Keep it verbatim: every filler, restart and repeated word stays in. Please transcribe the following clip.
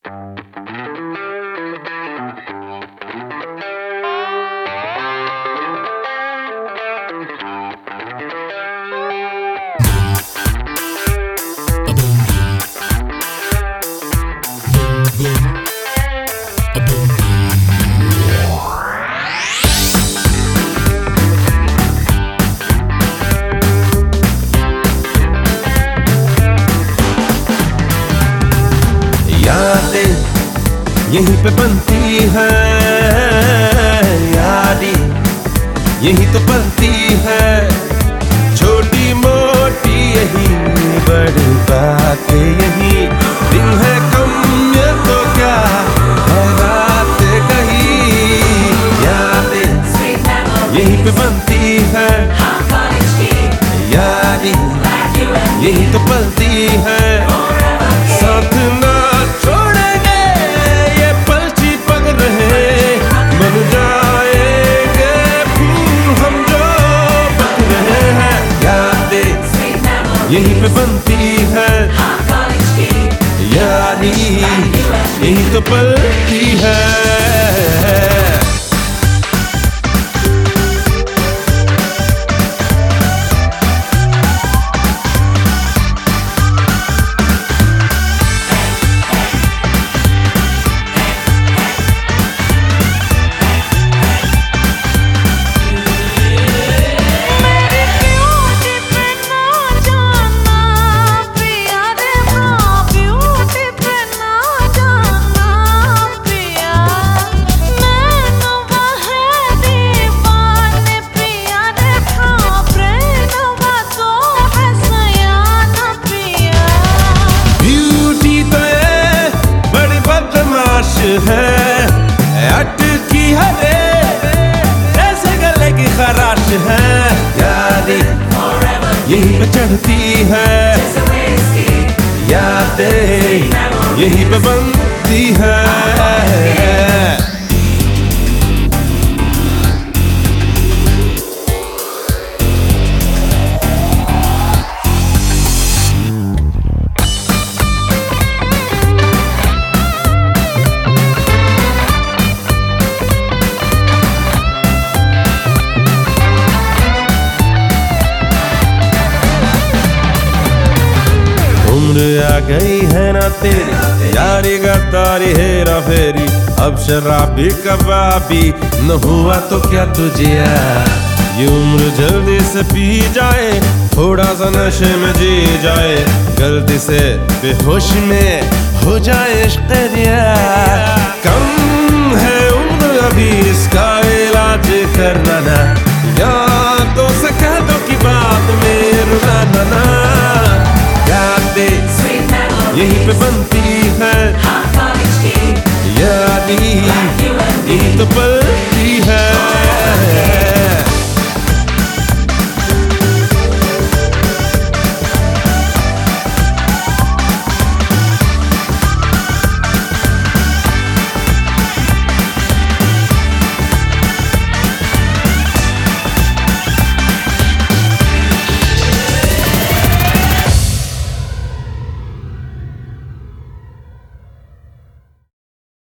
यहीं पे बनती है यारी, यहीं तो पलती है छोटी मोटी, यही बड़ी बात यही दिन है कम ये तो क्या है रात कहीं। यादें यहीं पे बनती है यारी, यहीं तो पलती है साथ ना छोड़ेंगे ये पल चिपक रहे, बन जाएंगे फूल हम जो बन रहे हैं। यादें यहीं पे बनती है यारी, यहीं तो पलती है। है अटकी हरे जैसे गले की खराश है, यारी यहीं पे चढ़ती है यादें यहीं पे बनती है। उम्र आ गई है ना तेरी यारी गद्दारी हेरा फेरी, अब शराबी कबाबी न हुआ तो क्या तुझे यार। ये उम्र जल्दी से पी जाए, थोड़ा सा नशे में जी जाए, गलती से बेहोश में हो जाए इश्क़ यार। कम है उम्र अभी इसका इलाज करना ना, या तो से कह दो कि बात में रुला ना। यादें यहीं पे बन